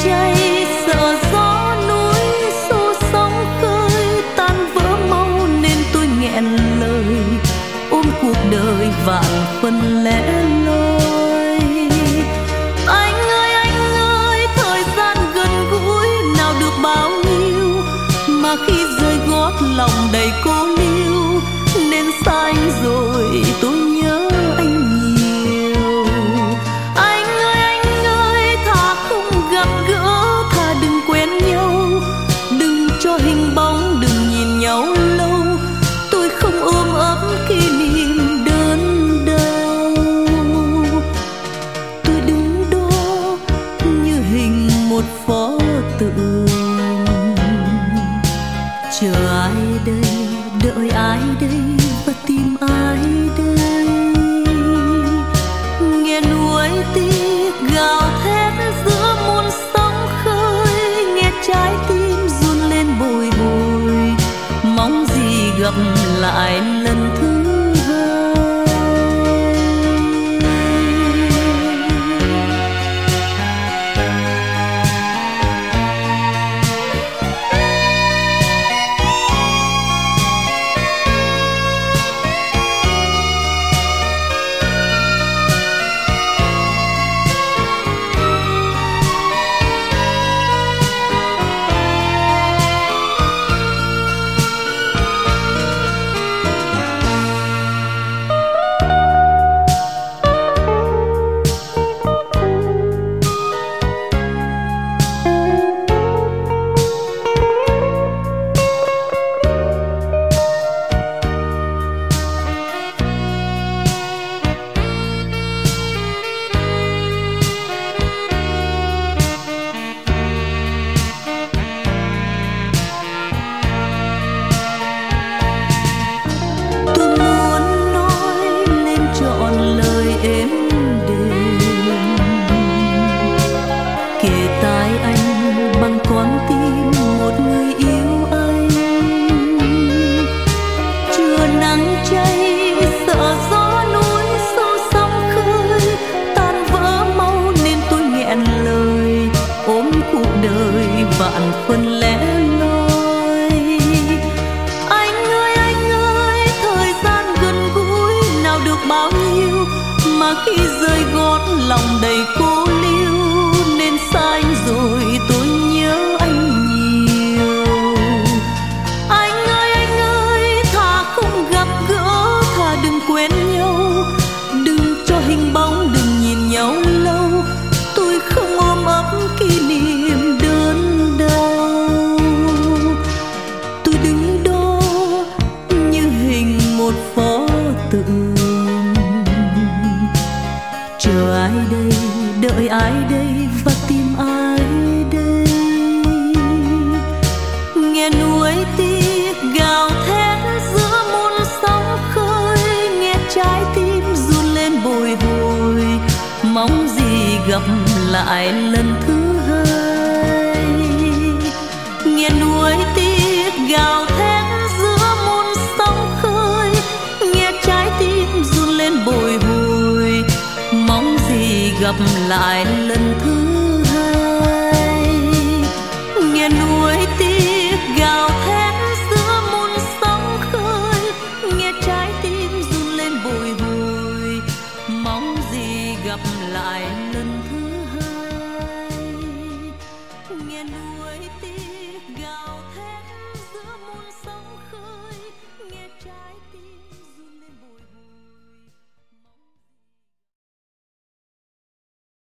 chay, sợ gió núi xô sóng khơi tan vỡ mau nên tôi nghẹn lời ôm cuộc đời vạn phần lẻ loi. Anh ơi, thời gian gần gũi nào được bao nhiêu mà khi rơi gót lòng đầy cô liêu nên xa anh rồi tôi nhớ anh nhiều. Anh ơi, thà không gặp gỡ, thà đừng quen nhau, đừng cho hình bóng, đừng nhìn nhau lâu, tôi không ôm ấp kỷ niệm đớn đau. Tôi đứng đó như hình một pho tượng, chờ ai đây, đợi ai đây và tìm ai đây. Nghe nuối tiếc gào thét giữa muôn sóng khơi, nghe trái tim run lên bồi hồi, mong gì gặp lại lần thứ hai. Vạn phần lẻ loi. Anh ơi, thời gian gần gũi nào được bao nhiêu mà khi rơi gót lòng đầy cô liêu nên xa anh rồi tôi nhớ anh nhiều. Anh ơi, thà không gặp gỡ, thà đừng quen nhau, đừng cho hình bóng, đừng nhìn nhau lâu, tôi không ôm ấp kỷ niệm đớn đau. Tôi đứng đó như hình một pho tượng, chờ ai đây, đợi ai đây và tìm ai đây. Nghe nuối tiếc gào thét giữa muôn sóng khơi, nghe trái tim run lên bồi hồi, mong gì gặp lại lần thứ hai. Nghe nuối tiếc gào thét giữa muôn sóng khơi, nghe trái tim run lên bồi hồi, mong gì gặp lại lần thứ hai. Nghe nuối tiếc gào thét giữa muôn sóng khơi, nghe trái tim run lên bồi hồi, mong gì gặp lại lần thứ hai. Nghe nuối tiếc gào